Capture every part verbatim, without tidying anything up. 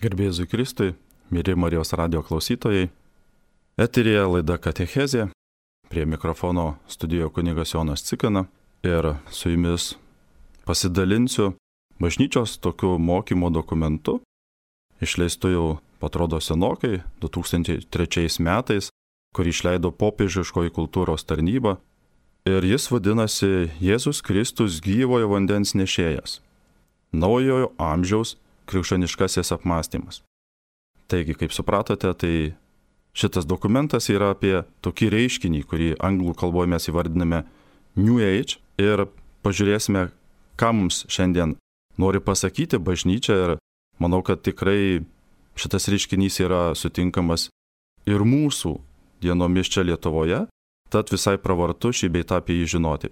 Garbėzui Kristui, mėly Marijos radijo klausytojai. Eterėje laida Katechezė, prie mikrofono studijoje kunigas Jonas Cikana ir su jumis pasidalinsiu bažnyčios tokiu mokymo dokumentu, išleistu jau atrodo senokai, du tūkstančiai trečiais metais, kurį išleido popiežiškoji kultūros tarnyba, ir jis vadinasi Jėzus Kristus gyvojo vandens nešėjas. Naujojo amžiaus krikščioniškasis apmąstymas. Taigi, kaip supratote, tai šitas dokumentas yra apie tokį reiškinį, kurį anglų kalboje mes įvardiname New Age, ir pažiūrėsime, ką mums šiandien nori pasakyti bažnyčia, ir manau, kad tikrai šitas reiškinys yra sutinkamas ir mūsų dienomis čia Lietuvoje, tad visai pravartu šį bei tą apie jį žinoti.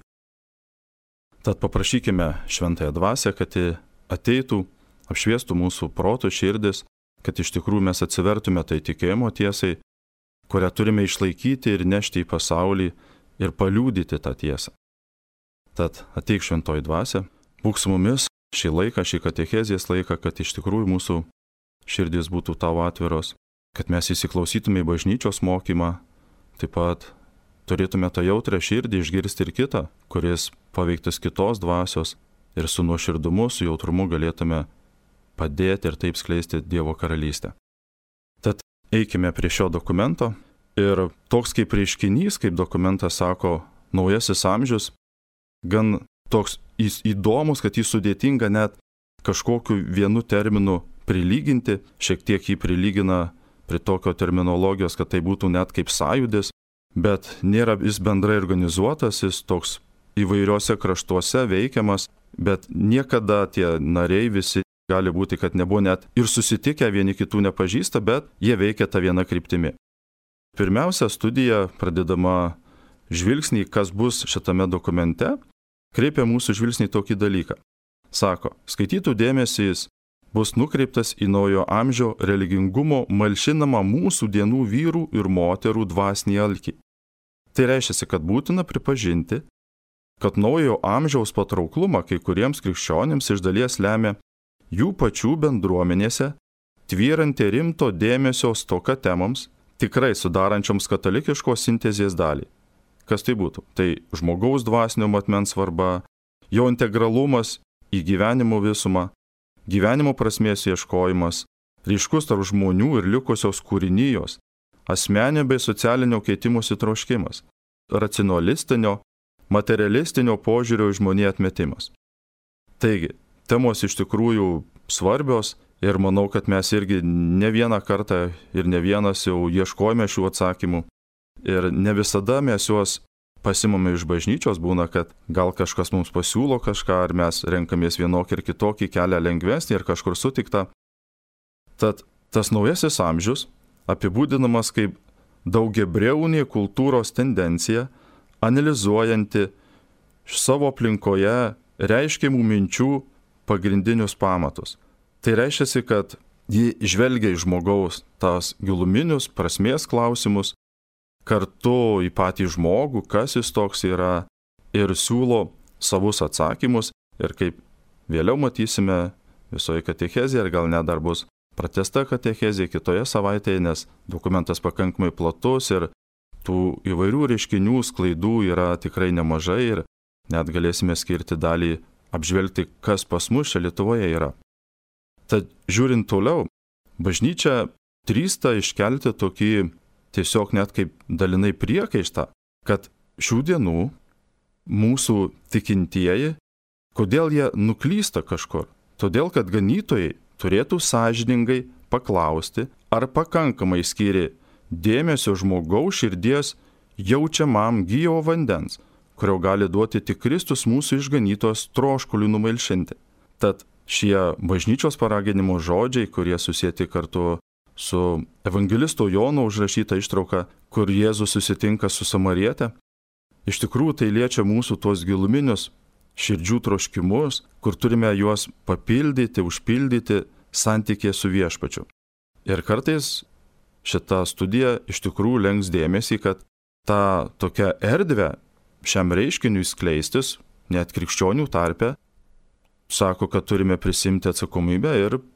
Tad paprašykime šventąją dvasią, kad ji ateitų, apšviestų mūsų protų širdis, kad iš tikrųjų mes atsivertume tai tikėjimo tiesai, kurią turime išlaikyti ir nešti į pasaulį ir paliūdyti tą tiesą. Tad ateik šventoji dvasia, būk su mumis šį laiką, šį katechezės laiką, kad iš tikrųjų mūsų širdis būtų tavo atviros, kad mes įsiklausytume į bažnyčios mokymą, taip pat turėtume tą jautrę širdį išgirsti ir kitą, kuris paveiktas kitos dvasios, ir su nuoširdumu, su jautrumu galėtume padėti ir taip skleisti Dievo karalystę. Tad eikime prie šio dokumento, ir toks kaip reiškinys, kaip dokumentas sako, naujasis amžius, gan toks įdomus, kad jį sudėtinga net kažkokiu vienu terminu prilyginti, šiek tiek jį prilygina prie tokio terminologijos, kad tai būtų net kaip sąjūdis, bet nėra jis bendrai organizuotas, jis toks įvairiuose kraštuose veikiamas, bet niekada tie nariai visi gali būti, kad nebuvo net ir susitikę, vieni kitų nepažįsta, bet jie veikia tą vieną kryptimį. Pirmiausia, studija, pradedama žvilgsnį, kas bus šitame dokumente, kreipia mūsų žvilgsnį tokį dalyką. Sako, skaitytų dėmesys bus nukreiptas į naujo amžio religingumo malšinamą mūsų dienų vyrų ir moterų dvasinį alkį. Tai reiškia, kad būtina pripažinti, kad naujo amžiaus patrauklumą kai kuriems krikščionims iš dalies lemia jų pačių bendruomenėse tvyranti rimto dėmesio stoka temams, tikrai sudarančioms katalikiškos sintezės dalį. Kas tai būtų? Tai žmogaus dvasinio matmens svarba, jo integralumas į gyvenimo visumą, gyvenimo prasmės ieškojimas, ryškus tarp žmonių ir likusios kūrinijos, asmeninio bei socialinio keitimosi troškimas, racionalistinio, materialistinio požiūrio į žmoniją atmetimas. Taigi, temos iš tikrųjų svarbios, ir manau, kad mes irgi ne vieną kartą ir ne vienas jau ieškojame šių atsakymų, ir ne visada mes juos pasimame iš bažnyčios, būna, kad gal kažkas mums pasiūlo kažką, ar mes renkamės vienokį ir kitokį kelią lengvesnį ir kažkur sutiktą. Tad tas naujasis amžius apibūdinamas kaip daugiabriaunė kultūros tendencija, analizuojanti savo aplinkoje reiškiamų minčių pagrindinius pamatus. Tai reiškia, kad ji žvelgia į žmogaus tas giluminius prasmės klausimus, kartu į patį žmogų, kas jis toks yra, ir siūlo savus atsakymus, ir kaip vėliau matysime visoje katechezėje, ir gal net dar bus pratęsta katechezė kitoje savaitėje, nes dokumentas pakankamai platus ir tų įvairių reiškinių sklaidų yra tikrai nemažai, ir net galėsime skirti dalį apžvelgti, kas pas mus čia Lietuvoje yra. Tad žiūrint toliau, bažnyčia drįsta iškelti tokį tiesiog net kaip dalinai priekaištą, kad šių dienų mūsų tikintieji, kodėl jie nuklysta kažkur? Todėl, kad ganytojai turėtų sąžiningai paklausti, ar pakankamai skyrė dėmesio žmogaus širdies jaučiamam gyvo vandens, kurio gali duoti tik Kristus mūsų išganytos troškulių numalšinti. Tad šie bažnyčios paraginimo žodžiai, kurie susieti kartu su evangelisto Jono užrašyta ištrauka, kur Jėzus susitinka su Samariete, iš tikrųjų tai liečia mūsų tuos giluminius širdžių troškimus, kur turime juos papildyti, užpildyti santykėje su viešpačiu. Ir kartais šita studija iš tikrųjų lenks dėmesį, kad tą tokią erdvę šiam reiškiniui skleistis, net krikščionių tarpe, sako, kad turime prisimti atsakomybę ir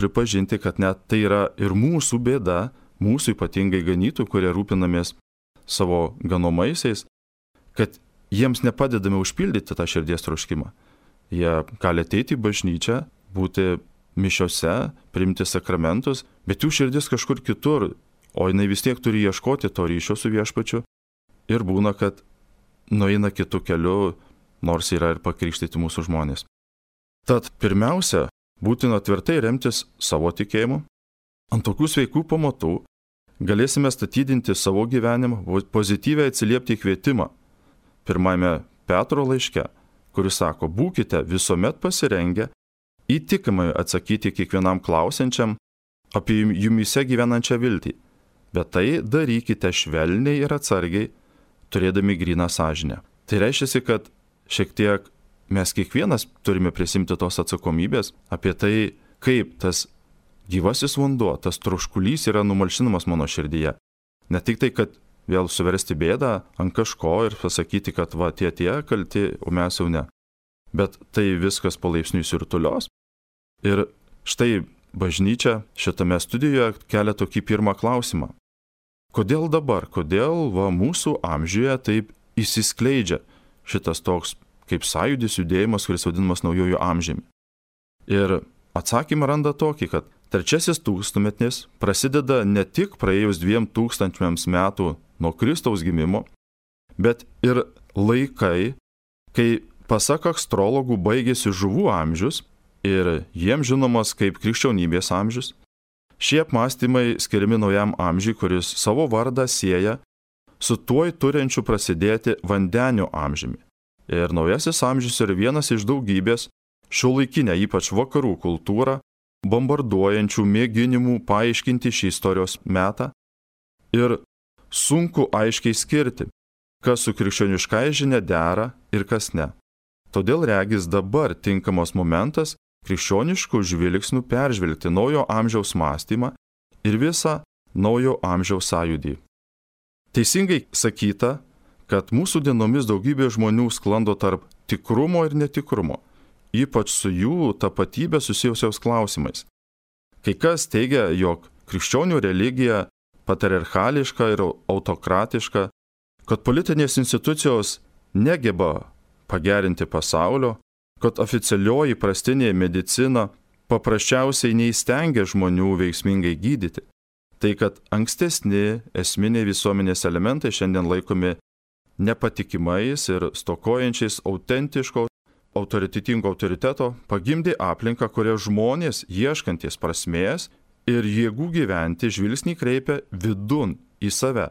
pripažinti, kad net tai yra ir mūsų bėda, mūsų ypatingai ganytų, kurie rūpinamės savo ganomaisiais, kad jiems nepadedame užpildyti tą širdies troškimą. Jie gali ateiti į bažnyčią, būti mišiose, priimti sakramentus, bet jų širdis kažkur kitur, o jinai vis tiek turi ieškoti to ryšio su viešpačiu ir būna, kad nueina kitų kelių, nors yra ir pakrikštyti mūsų žmonės. Tad pirmiausia, būtina tvirtai remtis savo tikėjimu. Ant tokių sveikų pamatų galėsime statydinti savo gyvenimą, pozityviai atsiliepti į kvietimą pirmame Petro laiške, kuris sako, būkite visuomet pasirengę įtikimai atsakyti kiekvienam klausiančiam apie jumyse gyvenančią viltį, bet tai darykite švelniai ir atsargiai, turėdami gryną sąžinę. Tai reiškia, kad šiek tiek mes kiekvienas turime prisimti tos atsakomybės apie tai, kaip tas gyvasis vanduo, tas troškulys yra numalšinamas mano širdyje. Ne tik tai, kad vėl suversti bėdą ant kažko ir pasakyti, kad va tie tie kalti, o mes jau ne. Bet tai viskas palaipsniui sirtulios. Ir štai bažnyčia šitame studijoje kelia tokį pirmą klausimą. Kodėl dabar, kodėl va mūsų amžiuje taip įsiskleidžia šitas toks kaip sąjūdis judėjimas, kuris vadinamas naujojų amžiumi? Ir atsakymą randa tokį, kad trečiasis tūkstantmetis prasideda ne tik praėjus dviem tūkstančiams metų nuo Kristaus gimimo, bet ir laikai, kai pasak astrologų baigėsi žuvų amžius ir jiems žinomas kaip krikščionybės amžius. Šie apmąstymai skiriami naujam amžiui, kuris savo vardą sieja su tuoj turinčiu prasidėti vandeniu amžiumi. Ir naujasis amžius yra vienas iš daugybės šiuolaikinę, ypač vakarų kultūrą, bombarduojančių mėginimų paaiškinti šį istorijos metą ir sunku aiškiai skirti, kas su krikščioniškai žinia dera ir kas ne. Todėl regis dabar tinkamas momentas krikščioniškų žvilgsnių peržvelgti naujo amžiaus mąstymą ir visą naujo amžiaus sąjūdį. Teisingai sakyta, kad mūsų dienomis daugybė žmonių sklando tarp tikrumo ir netikrumo, ypač su jų tapatybė susijusiaus klausimais. Kai kas teigia, jog krikščionių religija patriarchališka ir autokratiška, kad politinės institucijos negeba pagerinti pasaulio, kad oficialioji prastinė medicina paprasčiausiai neįstengia žmonių veiksmingai gydyti. Tai, kad ankstesni esminiai visuomenės elementai šiandien laikomi nepatikimais ir stokojančiais autentiško, autoritetingo autoriteto, pagimdė aplinką, kurioje žmonės, ieškantis prasmės ir jėgų gyventi, žvilgsnį kreipia vidun į save.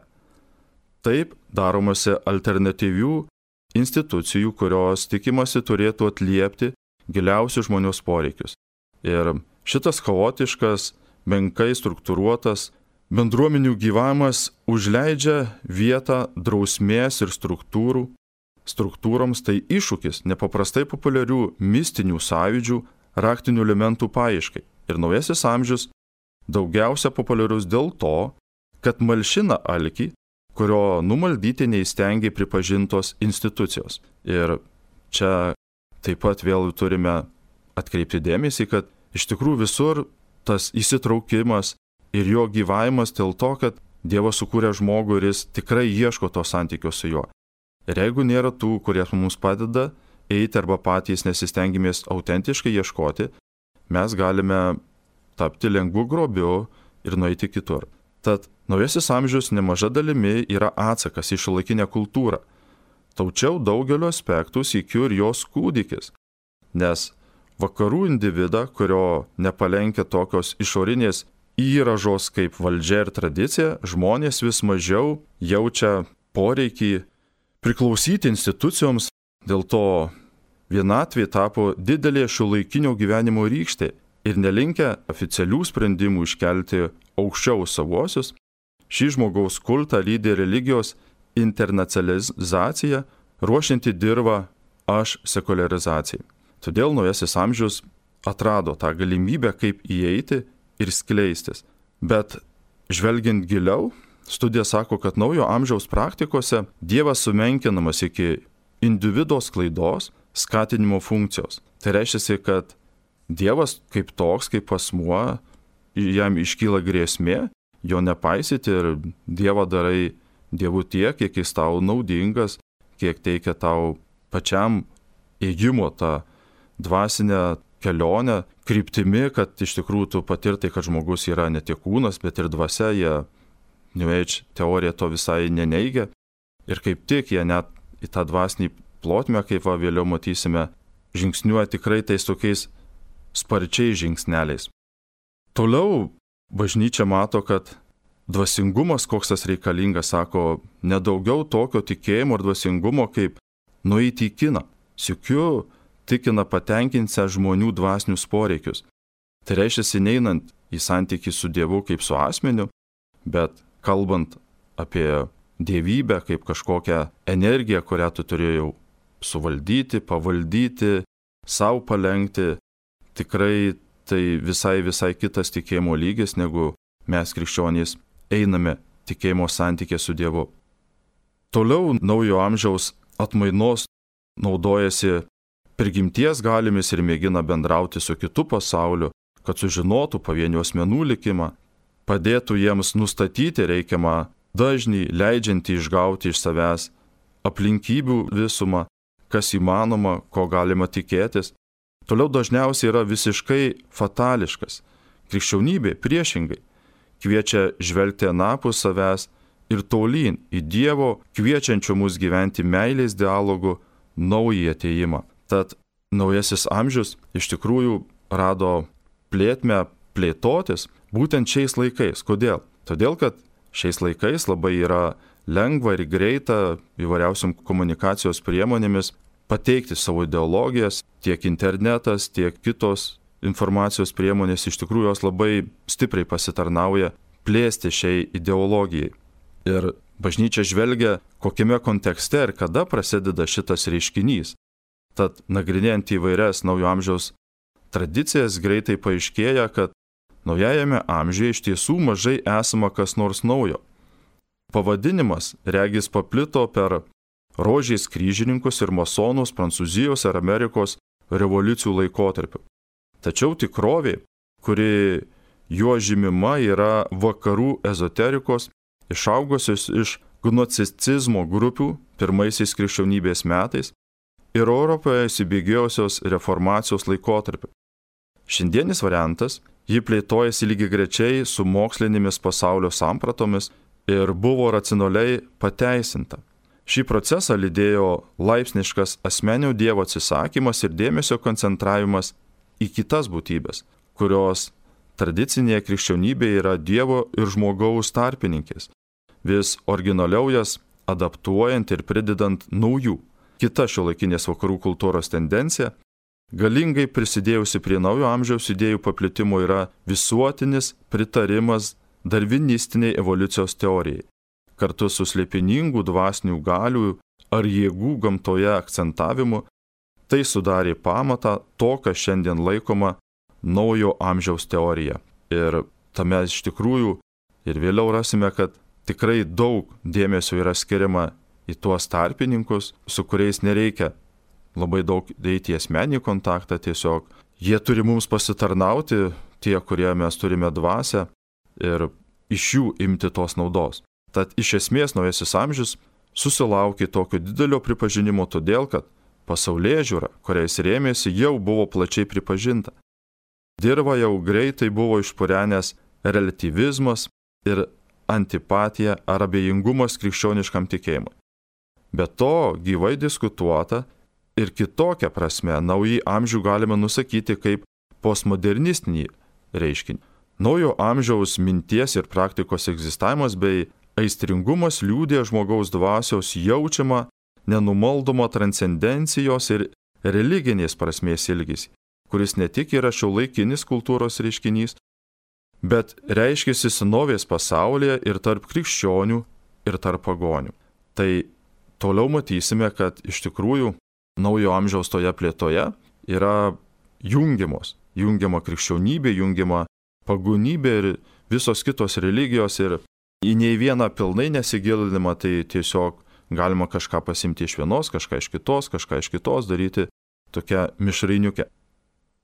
Taip daromasi alternatyvių institucijų, kurios tikimasi turėtų atliepti giliausius žmonių poreikius. Ir šitas chaotiškas, menkai struktūruotas bendruomenių gyvavimas užleidžia vietą drausmės ir struktūrų. Struktūroms tai iššūkis nepaprastai populiarių mistinių sąjūdžių, raktinių elementų paieškai. Ir naujasis amžius daugiausia populiarus dėl to, kad malšina alkį, kurio numaldyti neįstengiai pripažintos institucijos. Ir čia taip pat vėl turime atkreipti dėmesį, kad iš tikrųjų visur tas įsitraukimas ir jo gyvavimas dėl to, kad Dievas sukūrė žmogų ir jis tikrai ieško to santykio su juo. Ir jeigu nėra tų, kurie mums padeda eiti arba patys nesistengimės autentiškai ieškoti, mes galime tapti lengvu grobiu ir nueiti kitur. Tad naujasis amžius nemaža dalimi yra atsakas į šiuolaikinę kultūrą. Tačiau daugelio aspektų sykiu ir jos kūdikis. Nes vakarų individą, kurio nepalenkia tokios išorinės įražos kaip valdžia ir tradicija, žmonės vis mažiau jaučia poreikį priklausyti institucijoms, dėl to vienatvė tapo didelė šiuolaikinio gyvenimo rykštė ir nelinkę oficialių sprendimų iškelti aukščiau savuosius. Šį žmogaus kultą lydi religijos internacionalizacija, ruošianti dirvą aš sekuliarizacijai. Todėl naujasis amžius atrado tą galimybę, kaip įeiti ir skleistis. Bet žvelgiant giliau, studija sako, kad naujo amžiaus praktikose Dievas sumenkinamas iki individo sklaidos, skatinimo funkcijos. Tai reiškia, kad Dievas kaip toks, kaip asmuo, jam iškyla grėsmė, jo nepaisyti ir Dievą darai Dievu tiek, kiek jis tau naudingas, kiek teikia tau pačiam ėjimo tą dvasinę kelionę, kryptimi, kad iš tikrųjų tu patirtai, kad žmogus yra ne tik kūnas, bet ir dvasia, jie New Age teorija to visai neneigia. Ir kaip tik jie net į tą dvasinį plotmę, kaip va vėliau matysime, žingsniuoja tikrai tais tokiais sparčiais žingsneliais. Toliau bažnyčia mato, kad dvasingumas, koks tas reikalingas, sako, nedaugiau tokio tikėjimo ir dvasingumo, kaip nueiti į kiną. Sykiu tikina patenkinsią žmonių dvasinius poreikius. Tai reiškia, neinant į santykį su Dievu kaip su asmeniu, bet kalbant apie dievybę kaip kažkokią energiją, kurią tu turėjau suvaldyti, pavaldyti, savo palengti, tikrai tai visai visai kitas tikėjimo lygis, negu mes krikščionys einame tikėjimo santykė su Dievu. Toliau naujo amžiaus atmainos naudojasi prigimties galimis ir mėgina bendrauti su kitu pasauliu, kad sužinotų pavienių asmenų likimą, padėtų jiems nustatyti reikiamą dažnį, leidžiantį išgauti iš savęs aplinkybių visumą, kas įmanoma, ko galima tikėtis. Toliau dažniausiai yra visiškai fatališkas. Krikščionybė priešingai kviečia žvelgti anapus savęs ir tolyn į Dievo kviečiančio mus gyventi meilės dialogų naują atėjimą. Tad naujasis amžius iš tikrųjų rado plėtmę plėtotis būtent šiais laikais. Kodėl? Todėl, kad šiais laikais labai yra lengva ir greita įvairiausiam komunikacijos priemonėmis pateikti savo ideologijas, tiek internetas, tiek kitos informacijos priemonės iš tikrųjų jos labai stipriai pasitarnauja plėsti šiai ideologijai. Ir bažnyčia žvelgia, kokiame kontekste ir kada prasideda šitas reiškinys. Tad nagrinėjant įvairias naujo amžiaus tradicijas, greitai paaiškėja, kad naujajame amžiuje iš tiesų mažai esama kas nors naujo. Pavadinimas regis paplito per rožiais kryžininkus ir masonus Prancūzijos ir Amerikos revoliucijų laikotarpiu. Tačiau tikrovė, kuri juo žymima, yra vakarų ezoterikos, išaugusios iš gnocicizmo grupių pirmaisiais krikščionybės metais ir Europoje įsibėgėjusios reformacijos laikotarpiu. Šiandienis variantas, ji plėtojasi lygiagrečiai su mokslinėmis pasaulio sampratomis ir buvo racionaliai pateisinta. Šį procesą lydėjo laipsniškas asmenio Dievo atsisakymas ir dėmesio koncentravimas į kitas būtybės, kurios tradicinėje krikščionybėje yra Dievo ir žmogaus tarpininkės, vis originaliau jas adaptuojant ir pridedant naujų. Kita šiuolaikinės vakarų kultūros tendencija, galingai prisidėjusi prie naujo amžiaus idėjų paplitimo, yra visuotinis pritarimas darvinistiniai evoliucijos teorijai, kartu su slėpiningų dvasinių galių ar jėgų gamtoje akcentavimu. Tai sudarė pamatą to, kas šiandien laikoma naujo amžiaus teorija. Ir tame iš tikrųjų ir vėliau rasime, kad tikrai daug dėmesio yra skiriama į tuos tarpininkus, su kuriais nereikia labai daug eiti į asmenį kontaktą, tiesiog jie turi mums pasitarnauti, tie, kurie mes turime dvasią, ir iš jų imti tos naudos. Tad iš esmės naujasis amžius susilaukė tokio didelio pripažinimo todėl, kad pasaulėžiūra, kuriais rėmėsi, jau buvo plačiai pripažinta. Dirva jau greitai buvo išpurenęs relativizmas ir antipatija ar abejingumas krikščioniškam tikėjimui. Be to, gyvai diskutuota ir kitokia prasme naują amžių galime nusakyti kaip postmodernistinį reiškinį. Naujo amžiaus minties ir praktikos egzistavimas bei aistringumas liudija žmogaus dvasios jaučiamą nenumaldomą transcendencijos ir religinės prasmės ilgesį, kuris ne tik yra šiuolaikinis kultūros reiškinys, bet reiškiasi senovės pasaulyje ir tarp krikščionių ir tarp pagonių. Tai toliau matysime, kad iš tikrųjų naujo amžiaus toje plėtoje yra jungiamos, jungiama krikščionybė, jungiama pagonybė ir visos kitos religijos, ir į nei vieną pilnai nesigilinimą, tai tiesiog galima kažką pasimti iš vienos, kažką iš kitos, kažką iš kitos, daryti tokią mišrainiukę.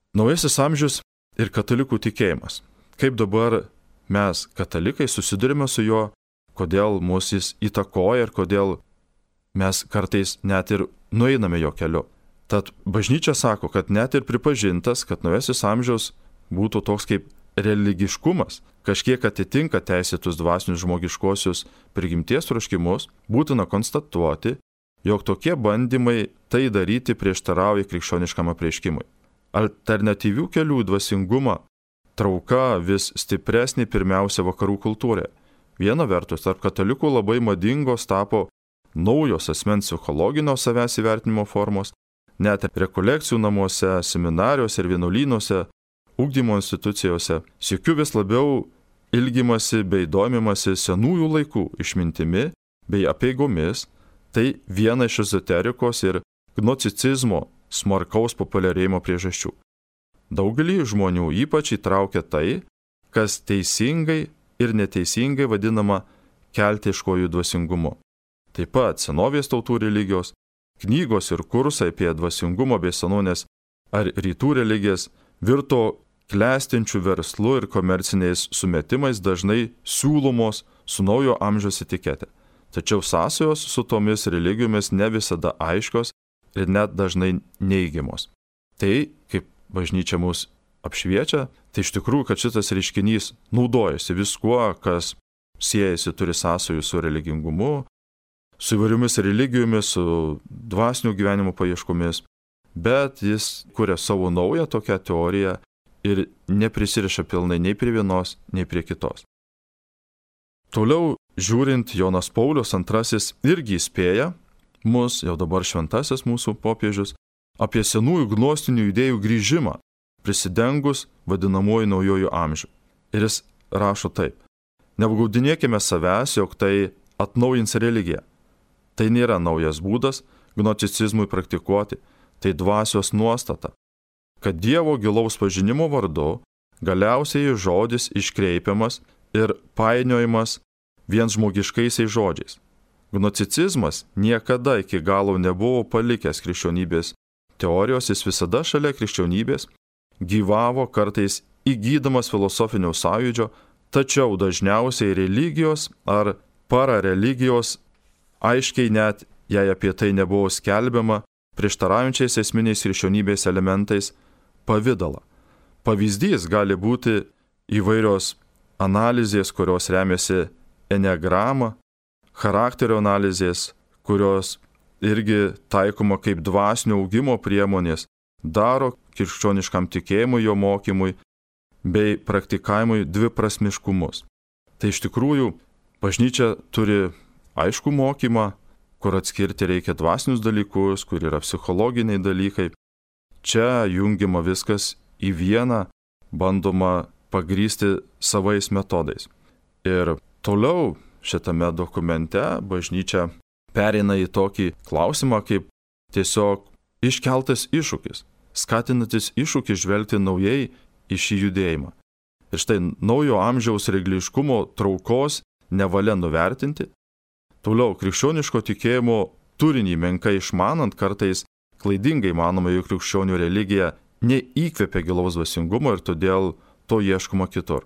Naujasis amžius ir katalikų tikėjimas. Kaip dabar mes, katalikai, susidurime su juo, kodėl mus jis įtakoja ir kodėl mes kartais net ir nueiname jo keliu. Tad bažnyčia sako, kad net ir pripažintas, kad naujasis amžiaus būtų toks kaip religiškumas, kažkiek atitinka teisėtus dvasinius žmogiškosius prigimties troškimus, būtina konstatuoti, jog tokie bandymai tai daryti prieštarauja krikščioniškam apreiškimui. Alternatyvių kelių dvasingumą trauka vis stipresnė pirmiausia vakarų kultūroje. Viena vertus, tarp katalikų labai madingos tapo naujos asmens psichologinio savęs įvertinimo formos, net rekolekcijų namuose, seminarijose ir vienuolynuose, ugdymo institucijose, siekiu vis labiau ilgimasi bei domimasi senųjų laikų išmintimi bei apeigomis, tai viena iš ezoterikos ir gnocicizmo smarkaus populiarėjimo priežasčių. Daugelį žmonių ypač įtraukia tai, kas teisingai ir neteisingai vadinama keltiškojų dvasingumu. Taip pat senovės tautų religijos, knygos ir kursai apie dvasingumą bei senovinės ar rytų religijas virto klestinčių verslų ir komerciniais sumetimais dažnai siūlomos su naujo amžiaus etikete. Tačiau sąsajos su tomis religijomis ne visada aiškios ir net dažnai neigiamos. Tai, kaip bažnyčia mus apšviečia, tai iš tikrųjų, kad šitas reiškinys naudojasi viskuo, kas siejasi, turi sąsajų su religingumu, su įvairiomis religijomis, su dvasinio gyvenimo paieškomis, bet jis kuria savo naują tokią teoriją ir neprisiriša pilnai nei prie vienos, nei prie kitos. Toliau, žiūrint, Jonas Paulius antrasis irgi įspėja mus, jau dabar šventasis mūsų popiežius, apie senųjų gnostinių idėjų grįžimą, prisidengus vadinamuoju naujojų amžių. Ir jis rašo taip: neapgaudinėkime savęs, jog tai atnaujins religiją. Tai nėra naujas būdas gnocicizmui praktikuoti, tai dvasios nuostata, kad Dievo gilaus pažinimo vardu galiausiai žodis iškreipiamas ir painiojimas vien žmogiškaisiais žodžiais. Gnocicizmas niekada iki galo nebuvo palikęs krikščionybės teorijos, jis visada šalia krikščionybės gyvavo, kartais įgydamas filosofinio sąjūdžio, tačiau dažniausiai religijos ar parareligijos, aiškiai net jei apie tai nebuvo skelbiama, prieštaraujančiais esminiais krikščionybės elementais pavidalą. Pavyzdys gali būti įvairios analizės, kurios remiasi enegramą, charakterio analizės, kurios irgi taikoma kaip dvasinio augimo priemonės, daro krikščioniškam tikėjimui, jo mokymui bei praktikavimui dviprasmiškumus. Tai iš tikrųjų bažnyčia turi aiškų mokymą, kur atskirti reikia dvasinius dalykus, kur yra psichologiniai dalykai. Čia jungiama viskas į vieną, bandoma pagrįsti savais metodais. Ir toliau šitame dokumente bažnyčia pereina į tokį klausimą kaip tiesiog iškeltas iššūkis, skatinantis iššūkį žvelgti naujai į šį judėjimą. Ir štai naujo amžiaus regliškumo traukos nevalia nuvertinti. Toliau krikščioniško tikėjimo turinį menkai išmanant, kartais klaidingai manoma, jog krikščionių religija neįkvepia gilaus dvasingumo ir todėl to ieškoma kitur.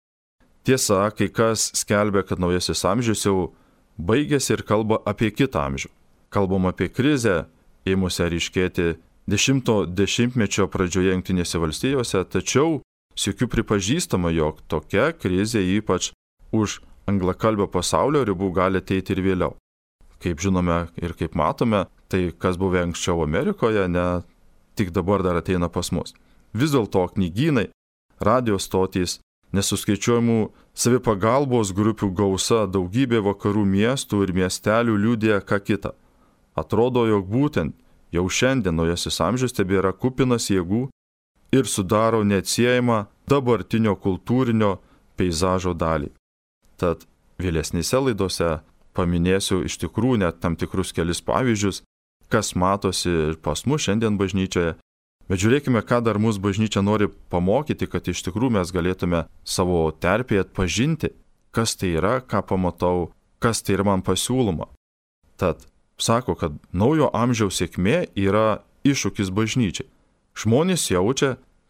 Tiesa, kai kas skelbia, kad naujasis amžius jau baigėsi ir kalba apie kitą amžių. Kalbam apie krizę, ėmusią ryškėti dešimto dešimtmečio pradžioje Jungtinėse valstijose, tačiau sykiu pripažįstama, jog tokia krizė ypač už anglakalbio pasaulio ribų gali ateiti ir vėliau. Kaip žinome ir kaip matome, tai kas buvo anksčiau Amerikoje, ne tik dabar dar ateina pas mus. Vis dėlto knygynai, radio stotys, nesuskaičiuojamų savipagalbos grupių gausa, daugybė vakarų miestų ir miestelių liudija ką kitą. Atrodo, jog būtent jau šiandien naujasis amžius tebėra kupinas jėgų ir sudaro neatsiejamą dabartinio kultūrinio peizažo dalį. Tad vėlesnėse laidose paminėsiu iš tikrųjų net tam tikrus kelis pavyzdžius, kas matosi ir pas mus šiandien bažnyčioje. Bet žiūrėkime, ką dar mūsų bažnyčia nori pamokyti, kad iš tikrųjų mes galėtume savo terpėje atpažinti, kas tai yra, ką pamatau, kas tai yra man pasiūloma. Tad sako, kad naujo amžiaus sėkmė yra iššūkis bažnyčiai. Žmonės jaučia,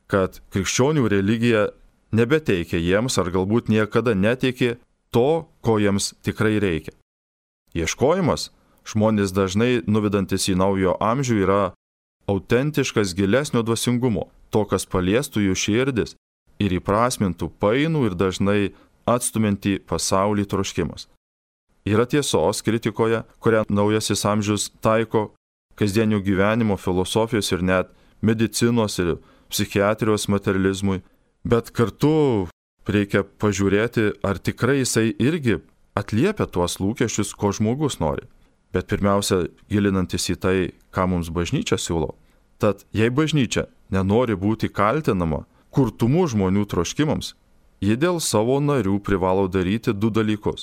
kad krikščionių religija nebeteikia jiems ar galbūt niekada neteikė to, ko jiems tikrai reikia. Ieškojimas žmonės dažnai nuvedantis į naujo amžių yra autentiškas gilesnio dvasingumo, to, kas paliestų jų širdis ir įprasmintų painų ir dažnai atstumiantį pasaulį troškimas. Yra tiesos kritikoje, kurią naujasis amžius taiko kasdienio gyvenimo, filosofijos ir net medicinos ir psichiatrijos materializmui, bet kartu reikia pažiūrėti, ar tikrai jisai irgi atliepia tuos lūkesčius, ko žmogus nori. Bet pirmiausia, gilinantis į tai, ką mums bažnyčia siūlo. Tad jei bažnyčia nenori būti kaltinama kurtumų žmonių troškimams, ji dėl savo narių privalo daryti du dalykus.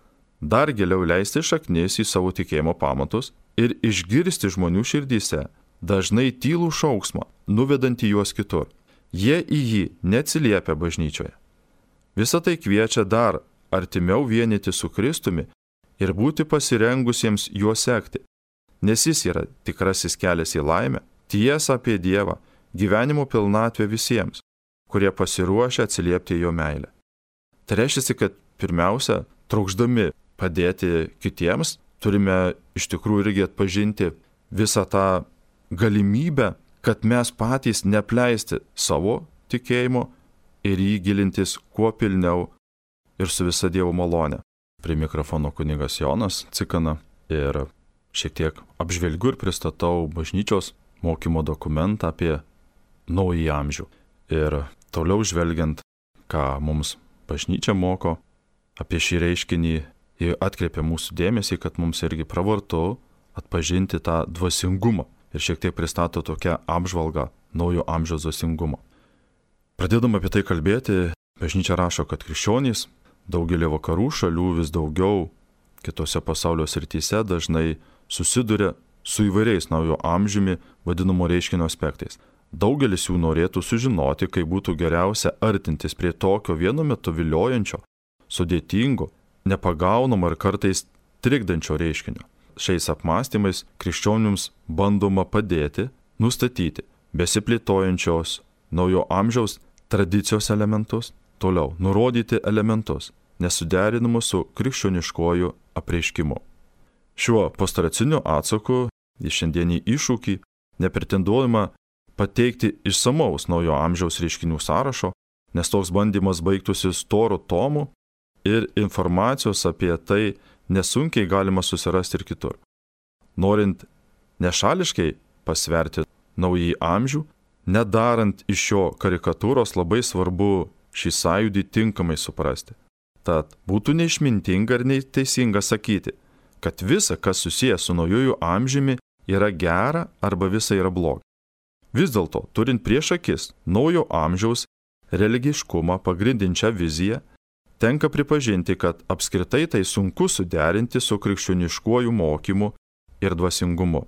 Dar giliau leisti šaknis į savo tikėjimo pamatus ir išgirsti žmonių širdyse dažnai tylų šauksmą, nuvedantį juos kitur. Jie į jį neatsiliepia bažnyčioje. Visą tai kviečia dar artimiau vienyti su Kristumi ir būti pasirengusiems juo sekti, nes jis yra tikrasis kelias į laimę, tiesą apie Dievą, gyvenimo pilnatvę visiems, kurie pasiruošia atsiliepti jo meilę. Tai reiškia, kad pirmiausia, trokšdami padėti kitiems, turime iš tikrųjų irgi atpažinti visą tą galimybę, kad mes patys nepleisti savo tikėjimo ir jį gilintis kuo pilniau ir su visa Dievo malone. Prie mikrofono kunigas Jonas Cikana ir šiek tiek apžvelgiu ir pristatau bažnyčios mokymo dokumentą apie naująjį amžių. Ir toliau žvelgiant, ką mums bažnyčia moko apie šį reiškinį, jie atkreipia mūsų dėmesį, kad mums irgi pravartu atpažinti tą dvasingumą ir šiek tiek pristato tokią apžvalgą naujo amžiaus dvasingumo. Pradėdama apie tai kalbėti, bažnyčia rašo, kad krikščionys daugelį vakarų šalių vis daugiau kitose pasaulio srityse dažnai susiduria su įvairiais naujo amžiumi vadinamo reiškinio aspektais. Daugelis jų norėtų sužinoti, kaip būtų geriausia artintis prie tokio vienu metu viliojančio, sudėtingo, nepagaunamo ir kartais trikdančio reiškinio. Šiais apmąstymais krikščionims bandoma padėti, nustatyti besiplėtojančios naujo amžiaus tradicijos elementus, toliau nurodyti elementus, nesuderinamus su krikščioniškuoju apreiškimu. Šiuo pastoraciniu atsaku į šiandienį iššūkį nepretenduojama pateikti išsamaus naujo amžiaus reiškinių sąrašo, nes toks bandymas baigtųsi storu tomu ir informacijos apie tai nesunkiai galima susirasti ir kitur. Norint nešališkai pasverti naująjį amžių, nedarant iš jo karikatūros, labai svarbu šį sąjūdį tinkamai suprasti. Tad būtų neišmintinga ir neteisinga sakyti, kad visa, kas susijęs su naujųjų amžiumi, yra gera arba visa yra bloga. Vis dėlto, turint prieš akis naujo amžiaus religiškumą pagrindinčią viziją, tenka pripažinti, kad apskritai tai sunku suderinti su krikščioniškuoju mokymu ir dvasingumu.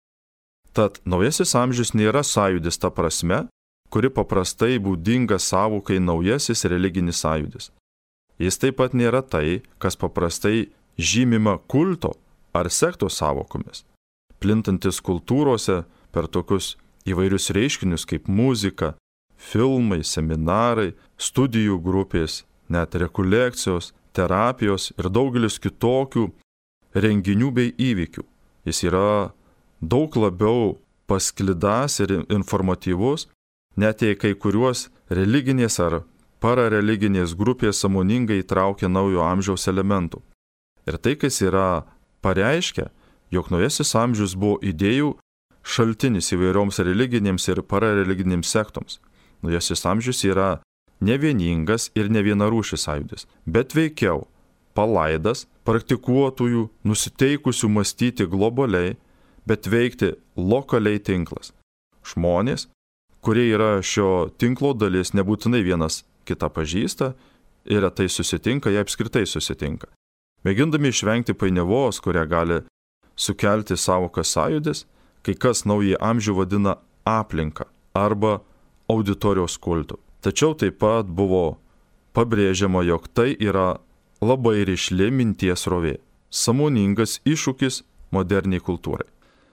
Tad naujasis amžius nėra sąjūdis ta prasme, kuri paprastai būdinga sąvokai naujasis religinis sąjūdis. Jis taip pat nėra tai, kas paprastai žymima kulto ar sektos sąvokomis, plintantis kultūrose per tokius įvairius reiškinius kaip muzika, filmai, seminarai, studijų grupės, net rekolekcijos, terapijos ir daugelis kitokių renginių bei įvykių. Jis yra daug labiau pasklidęs ir informatyvus, net jei kai kuriuos religinės ar parareliginės grupės sąmoningai įtraukia naujo amžiaus elementų. Ir tai, kas yra pareiškia, jog naujasis amžius buvo idėjų šaltinis įvairioms religinėms ir parareliginėms sektoms. Naujasis amžius yra ne vieningas ir ne vienarūšis sąjūdis, bet veikiau palaidas praktikuotojų, nusiteikusių mąstyti globaliai, bet veikti lokaliai tinklas. Žmonės, kurie yra šio tinklo dalis, nebūtinai vienas kitą pažįsta ir retai susitinka, jie apskritai susitinka. Mėgindami išvengti painiavos, kurią gali sukelti sąvokas sąjūdis, kai kas naująjį amžių vadina aplinka arba auditorijos kultu. Tačiau taip pat buvo pabrėžiama, jog tai yra labai rišli minties rovė, sąmoningas iššūkis moderniai kultūrai.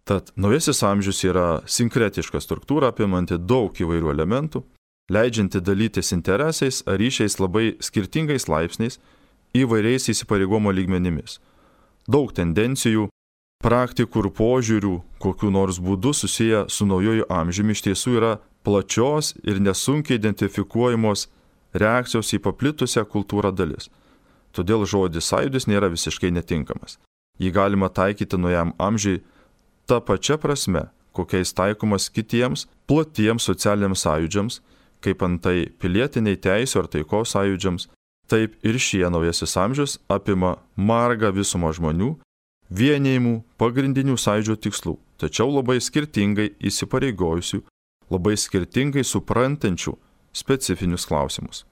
Tad naujasis amžius yra sinkretiška struktūra apimanti daug įvairių elementų, leidžianti dalytis interesais ar ryšiais labai skirtingais laipsniais, įvairiais įsipareigomo lygmenimis. Daug tendencijų, praktikų ir požiūrių, kokiu nors būdu susiję su naujoju amžiumi iš tiesų yra plačios ir nesunkiai identifikuojamos reakcijos į paplitusią kultūrą dalis. Todėl žodis sąjūdis nėra visiškai netinkamas. Jį galima taikyti naujam amžiui ta pačia prasme, kokiais taikomas kitiems platiems socialiniams sąjūdžiams, kaip antai pilietiniai teisų ar taikos sąjūdžiams, taip ir šie naujasis amžius apima margą visumą žmonių, vienijimų pagrindinių sąjūdžio tikslų, tačiau labai skirtingai įsipareigojusių, labai skirtingai suprantančių specifinius klausimus.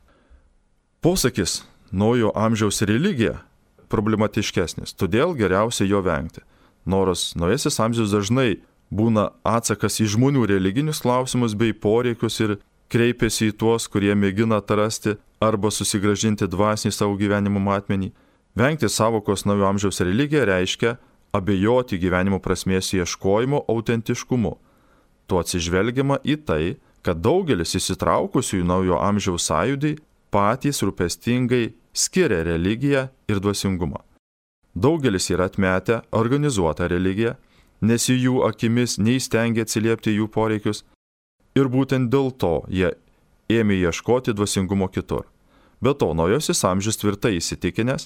Posakis naujo amžiaus religija problematiškesnis, todėl geriausia jo vengti. Nors naujasis amžius dažnai būna atsakas į žmonių religinius klausimus bei poreikius ir kreipiasi į tuos, kurie mėgina atrasti arba susigrąžinti dvasinį savo gyvenimo matmenį. Vengti savokos naujo amžiaus religija reiškia abejoti gyvenimo prasmės ieškojimo autentiškumu. Tuo atsižvelgiama į tai, kad daugelis įsitraukusių į naujo amžiaus sąjūdį patys rūpestingai skiria religiją ir dvasingumą. Daugelis yra atmetę organizuotą religiją, nes į jų akimis neįstengia atsiliepti jų poreikius ir būtent dėl to jie ėmė ieškoti dvasingumo kitur. Be to, naujasis amžius tvirtai įsitikinęs,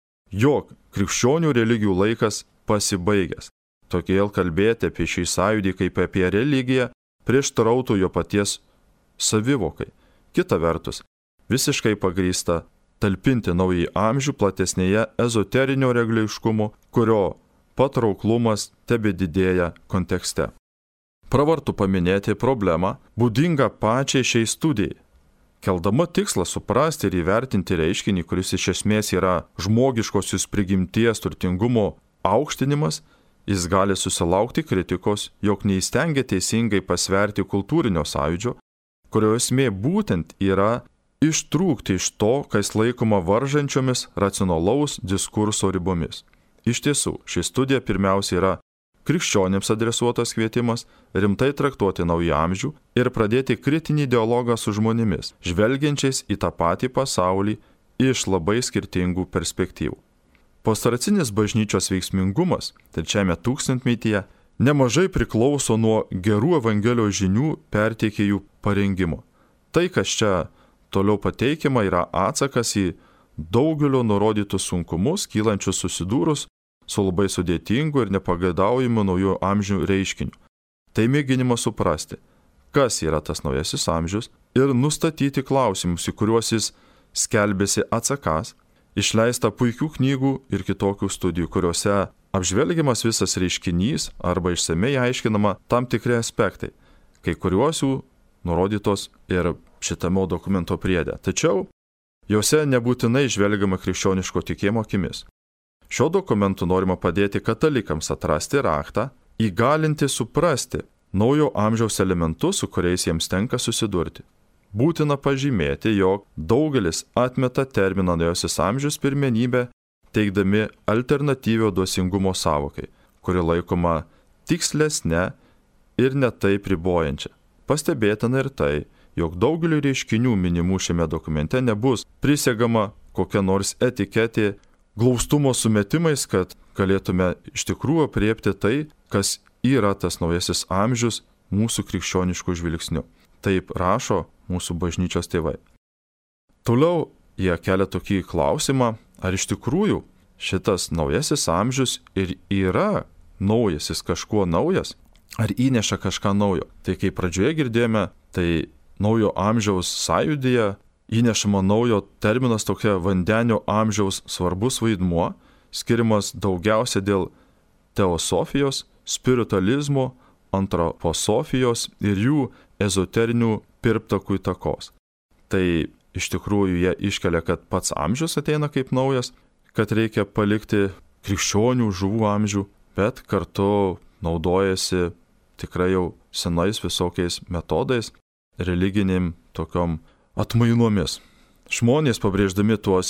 jog krikščionių religijų laikas pasibaigęs. Todėl kalbėti apie šį sąjūdį kaip apie religiją prieštarautų jo paties savivokai. Kita vertus, visiškai pagrįsta talpinti naująjį amžių platesnėje ezoterinio regliaiškumo, kurio patrauklumas tebedidėja kontekste. Pravartu paminėti problemą, būdingą pačiai šiai studijai. Keldama tikslą suprasti ir įvertinti reiškinį, kuris iš esmės yra žmogiškosios prigimties turtingumo aukštinimas, jis gali susilaukti kritikos, jog neįstengia teisingai pasverti kultūrinio sąjūdžio, kurio esmė būtent yra ištrūkti iš to, kas laikoma varžančiomis racionalaus diskurso ribomis. Iš tiesų, ši studija pirmiausia yra krikščionėms adresuotas kvietimas rimtai traktuoti naują amžių ir pradėti kritinį dialogą su žmonėmis, žvelgiančiais į tą patį pasaulį iš labai skirtingų perspektyvų. Pastoracinis bažnyčios veiksmingumas trečiajame tūkstantmetyje nemažai priklauso nuo gerų Evangelijos žinių perteikėjų parengimo. Tai, kas čia toliau pateikiama, yra atsakas į daugelio nurodytus sunkumus, kylančius susidūrus su labai sudėtingu ir nepageidaujamų naujų amžių reiškiniu. Tai mėginimas suprasti, kas yra tas naujasis amžius ir nustatyti klausimus, į kuriuos jis skelbėsi atsakas, išleista puikių knygų ir kitokių studijų, kuriuose apžvelgiamas visas reiškinys arba išsamei aiškinama tam tikri aspektai, kai kuriuos jų nurodytos ir šitame dokumento priede. Tačiau jose nebūtinai žvelgiama krikščioniško tikėjimo akimis. Šio dokumentu norima padėti katalikams atrasti raktą, įgalinti suprasti naujo amžiaus elementus, su kuriais jiems tenka susidurti. Būtina pažymėti, jog daugelis atmeta terminą naujasis amžius pirmenybę, teikdami alternatyvio dvasingumo sąvokai, kuri laikoma tikslesne ir netaip ribojančia. Pastebėtina ir tai, jog daugeliu reiškinių minimų šiame dokumente nebus prisegama kokia nors etiketė glaustumo sumetimais, kad galėtume iš tikrųjų apriepti tai, kas yra tas naujasis amžius mūsų krikščioniškų žvilgsnių. Taip rašo mūsų bažnyčios tėvai. Toliau jie kelia tokį klausimą, ar iš tikrųjų šitas naujasis amžius ir yra naujasis kažkuo naujas, ar įneša kažką naujo. Tai kaip pradžioje girdėjome, tai naujo amžiaus sąjūdyje įnešama naujo terminas tokia vandenio amžiaus svarbus vaidmuo, skiriamas daugiausia dėl teosofijos, spiritualizmo, antroposofijos ir jų ezoterinių pirptakų įtakos. Tai iš tikrųjų jie iškelia, kad pats amžius ateina kaip naujas, kad reikia palikti krikščionių žuvų amžių, bet kartu naudojasi tikrai jau senais visokiais metodais, religinėm tokiom atmainomis. Žmonės, pabrėždami tuos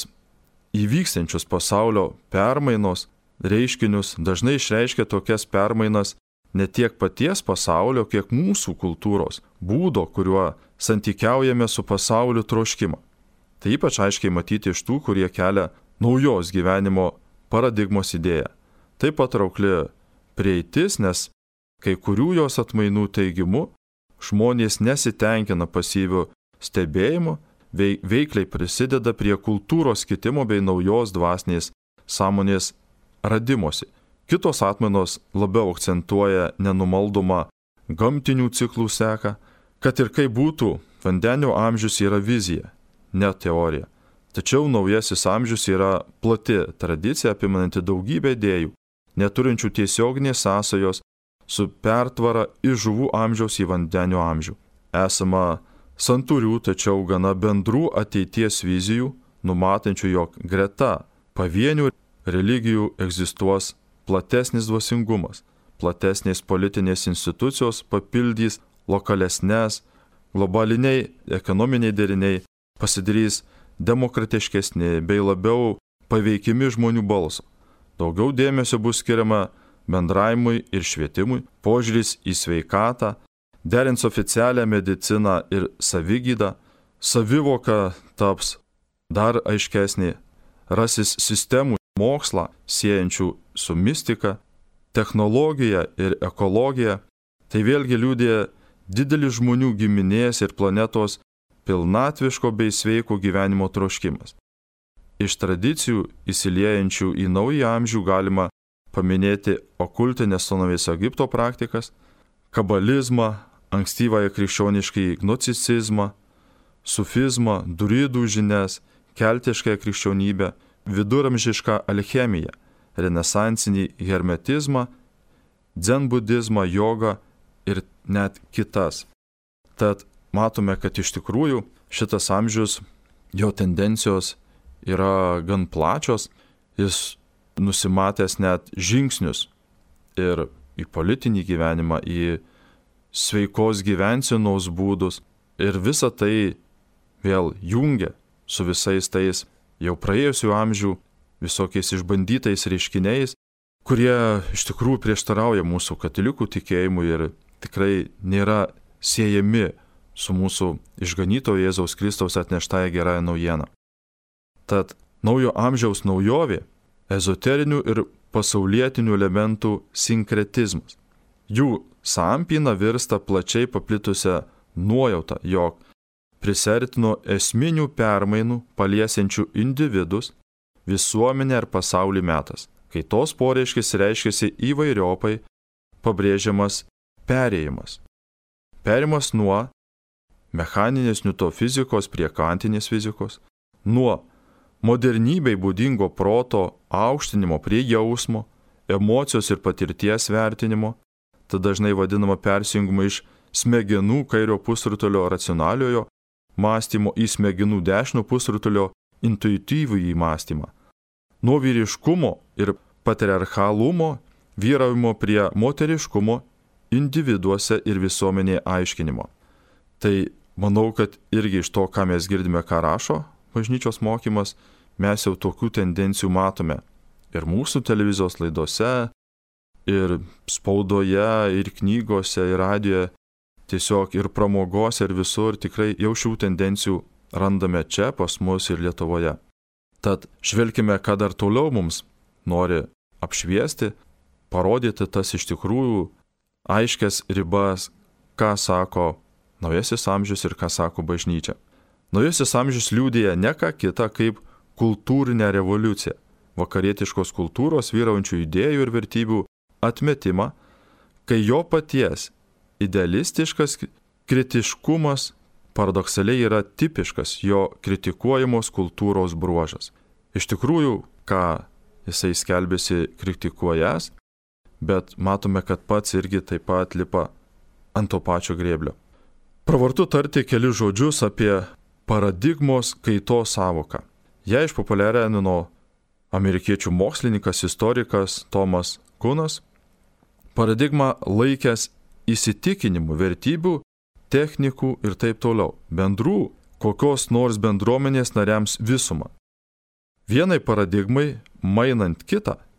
įvykstančius pasaulio permainos reiškinius, dažnai išreiškia tokias permainas ne tiek paties pasaulio, kiek mūsų kultūros, būdo, kuriuo santykiaujame su pasauliu troškimą. Tai ypač aiškiai matyti iš tų, kurie kelia naujos gyvenimo paradigmos idėją. Tai patraukli prieitis, nes kai kurių jos atmainų teigimu žmonės nesitenkina pasyviu stebėjimu, veikliai prisideda prie kultūros kitimo bei naujos dvasinės sąmonės radimosi. Kitos atmainos labiau akcentuoja nenumaldomą gamtinių ciklų seką, kad ir kaip būtų, vandenio amžius yra vizija, ne teorija. Tačiau naujasis amžius yra plati tradicija apimanti daugybę idėjų, neturinčių tiesioginės sąsajos su pertvara iš žuvų amžiaus į vandenio amžių. Esama santūrių, tačiau gana bendrų ateities vizijų, numatančių, jog greta pavienių religijų egzistuos platesnis dvasingumas, platesnės politinės institucijos papildys lokalesnės, globaliniai ekonominiai deriniai pasidarys demokratiškesni bei labiau paveikimi žmonių balso. Daugiau dėmesio bus skiriama bendravimui ir švietimui, požiūris į sveikatą, derins oficialią mediciną ir savigydą, savivoka taps dar aiškesnė, rasis sistemų mokslą siejančių su mistika, technologija ir ekologija. Tai vėlgi liudija didelis žmonių giminės ir planetos pilnatviško bei sveiko gyvenimo troškimas. Iš tradicijų įsiliejančių į naują amžių galima paminėti okultinės senovės Egipto praktikas, kabalizmą, ankstyvąją krikščioniškąjį gnosticizmą, sufizmą, druidų žinias, keltiškąją krikščionybę, viduramžišką alchemiją, renesansinį hermetizmą, dzenbudizmą, jogą ir net kitas. Tad matome, kad iš tikrųjų šitas amžius, jo tendencijos yra gan plačios, jis nusimatęs net žingsnius ir į politinį gyvenimą, į sveikos gyvensenos būdus, ir visa tai vėl jungia su visais tais jau praėjusių amžių visokiais išbandytais reiškiniais, kurie iš tikrųjų prieštarauja mūsų katalikų tikėjimui ir tikrai nėra siejami su mūsų išganytojo Jėzaus Kristaus atneštąja gerąja naujiena. Tad naujo amžiaus naujovė – ezoterinių ir pasaulietinių elementų sinkretizmas. Jų sampyna virsta plačiai paplitusią nuojautą, jog prisertino esminių permainų paliesiančių individus, visuomenę ir pasaulį metas, kai tos poreiškis reiškiasi įvairiopai pabrėžiamas perėjimas. Perėjimas nuo mechaninės Niutono fizikos prie kvantinės fizikos, nuo modernybei būdingo proto aukštinimo prie jausmo, emocijos ir patirties vertinimo, tai dažnai vadinama persijungimu iš smegenų kairio pusrutulio racionaliojo mąstymo į smegenų dešinio pusrutulio intuityvųjį mąstymą, nuo vyriškumo ir patriarchalumo vyravimo prie moteriškumo individuose ir visuomenėje aiškinimo. Tai manau, kad irgi iš to, ką mes girdime, ką rašo bažnyčios mokymas, mes jau tokių tendencijų matome ir mūsų televizijos laidose, ir spaudoje, ir knygose, ir radijoje, tiesiog ir pramogose, ir visur tikrai jau šių tendencijų randame čia pas mus ir Lietuvoje. Tad žvelkime, ką dar toliau mums nori apšviesti, parodyti tas iš tikrųjų aiškias ribas, ką sako naujasis amžius ir ką sako bažnyčia. Naujasis amžius liudija ne ką kitą kaip kultūrinę revoliuciją, vakarietiškos kultūros vyraujančių idėjų ir vertybių atmetimą, kai jo paties idealistiškas kritiškumas paradoksaliai yra tipiškas jo kritikuojamos kultūros bruožas. Iš tikrųjų, ką jisai skelbėsi kritikuojas, bet matome, kad pats irgi taip pat lipa ant to pačio grėblio. Pravartu tarti keli žodžius apie paradigmos kaitos sąvoką. Ją išpopuliarino amerikiečių mokslininkas, istorikas Tomas Kunas, paradigmą laikęs įsitikinimų, vertybių, technikų ir taip toliau, bendrų kokios nors bendruomenės nariams visumą. Vienai paradigmai, mainant kitą,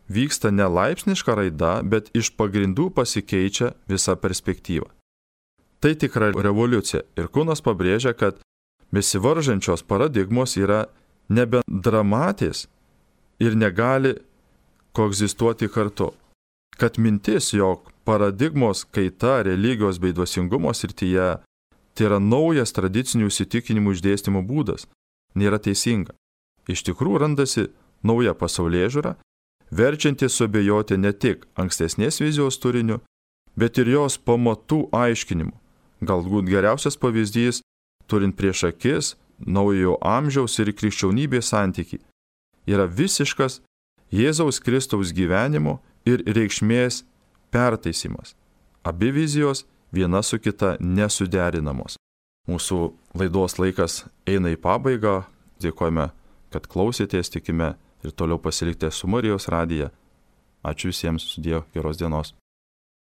vyksta ne laipsniška raida, bet iš pagrindų pasikeičia visa perspektyva. Tai tikra revoliucija ir Kunas pabrėžia, kad besivaržančios paradigmos yra nebendramatės ir negali koegzistuoti kartu. Kad mintis, jog paradigmos kaita religijos bei dvasingumo srityje tai yra naujas tradicinių įsitikinimų išdėstymo būdas, nėra teisinga. Iš tikrųjų randasi nauja pasaulėžiūra, verčianti suabejoti ne tik ankstesnės vizijos turiniu, bet ir jos pamatų aiškinimu. Galbūt geriausias pavyzdys, turint prieš akis naujojo amžiaus ir krikščionybės santykį, yra visiškas Jėzaus Kristaus gyvenimo ir reikšmės pertaisimas. Abi vizijos viena su kita nesuderinamos. Mūsų laidos laikas eina į pabaigą. Dėkojame, kad klausėtės, tikime ir toliau pasilikite su Marijos radija. Ačiū visiems, sudie, geros dienos.